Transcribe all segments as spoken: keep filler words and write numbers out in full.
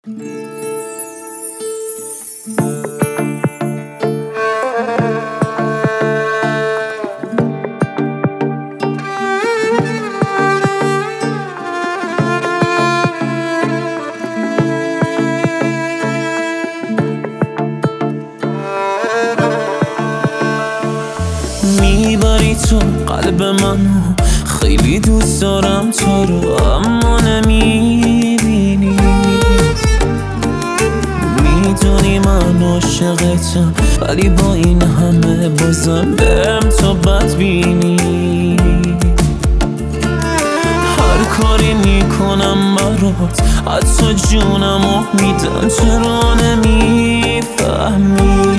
میبری تو قلب منو، خیلی دوست دارم تو رو، اما نمیبینی. میدونی من عاشقتم، ولی با این همه بازم بهم تو بدبینی. هر کاری میکنم برات، حتی جونمو میدم، چرا نمیفهمی؟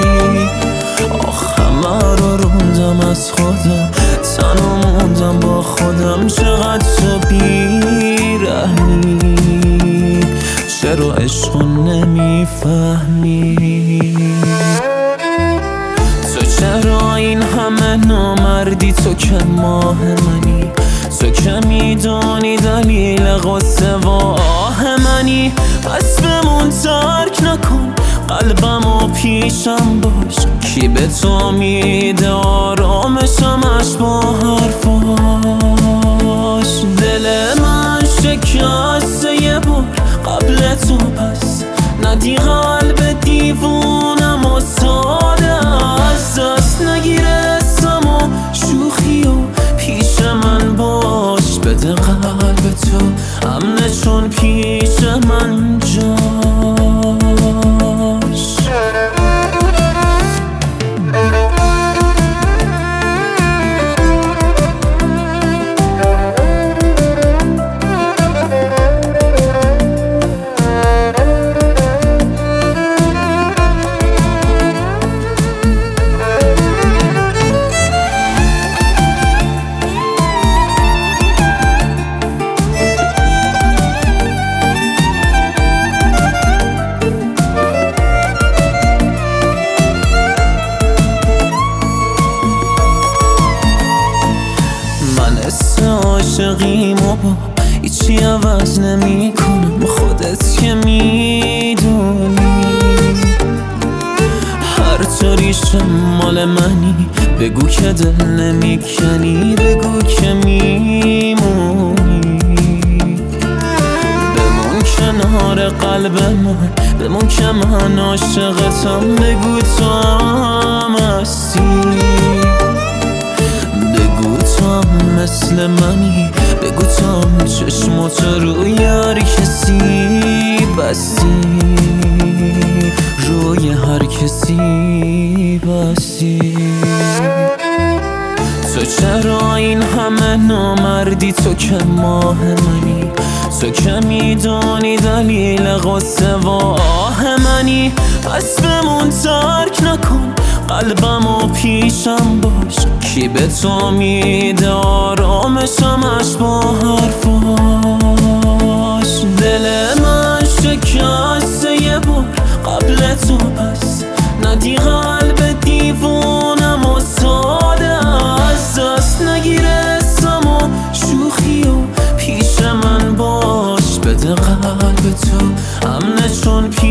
آخه من رو روندم از خودم، تنها موندم با خودم. چقدر تو بیرحمی، چرا عشقو نمیفهمی؟ تو چرا این همه نامردی؟ تو که ماه منی، تو که میدونی دلیل غصه و آه منی. پس بمون، ترک نکن قلبمو، پیشم باش. کی به تو میده آرامشمش با حرفاش؟ دل من شکسته یه بار قبل تو، پس ندی قلب دیوونم و ساده از دست نگیره اسم و شوخی و پیش من باش. بده قلب تو امنه چون پیش من جاش. عاشقیمو با هیچی عوض نمی کنم، خودت که میدونی. هر طوریش مال منی، بگو که دل نمیکنی، بگو که میمونی. بمون کنار قلب من، بمون که من عاشقتم، بگو تو هم هستی. بگو تو هم مثل منی، بگو تو هم چشماتو روی هر کسی بستی، روی هر کسی بستی. تو چرا این همه نامردی؟ تو که ماه منی، تو که میدونی دلیل غصه و آه منی. پس بمون، ترک نکن قلبمو، پیشم باش. کی به تو میده آرامشمش با حرفاش؟ دل من شکسته یه بار قبل تو، پس ندی قلب دیوونم و ساده از دست نگیره اسم و شوخی و پیش من باش. بده قلب تو امنه چون